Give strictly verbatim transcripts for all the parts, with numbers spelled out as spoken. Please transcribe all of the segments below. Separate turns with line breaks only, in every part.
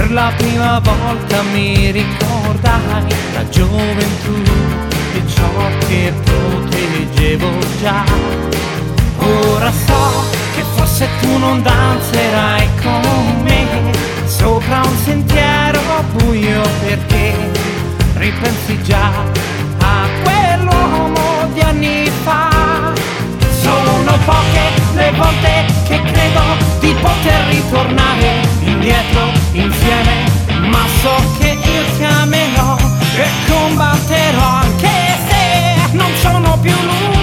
Per la prima volta mi ricordai la gioventù e ciò che proteggevo già. Ora so che forse tu non danzerai con me sopra un sentiero buio, perché ripensi già a quell'uomo di anni fa. Sono poche le volte che credo di poter ritornare indietro insieme, ma so che io ti amerò e combatterò anche se non sono più lui.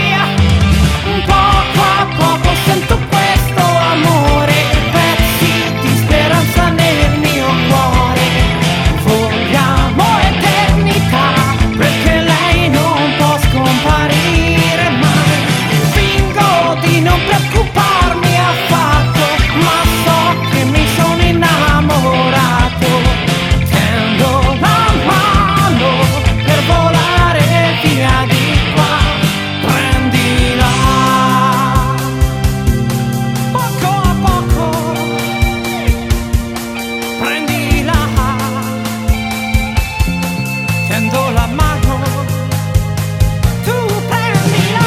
Poco a poco sento questo amore, pezzi di speranza nel mio cuore. Vogliamo eternità, perché lei non può scomparire mai. Fingo di non preoccuparmi affatto, ma so che mi sono innamorato. Tendo la mano per volare via di qua. Prendila poco a poco, prendila. Tendo la mano, tu prendila.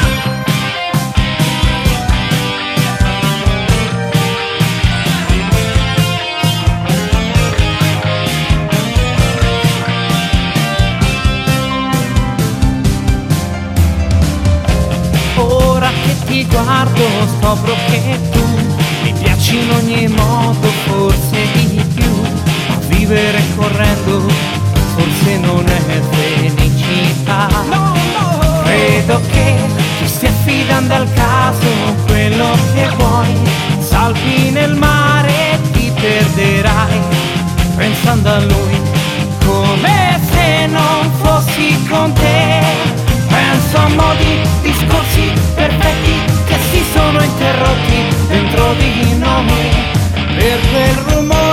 Ora che ti guardo scopro che tu mi piaci in ogni modo, forse di più. Ma vivere correndo forse non è felicità. No, no. Credo che ti stia affidando al caso quello che vuoi. Salvi nel mare e ti perderai pensando a lui come se non fossi con te. Penso a modi, discorsi perfetti che si sono interrotti dentro di noi per quel rumore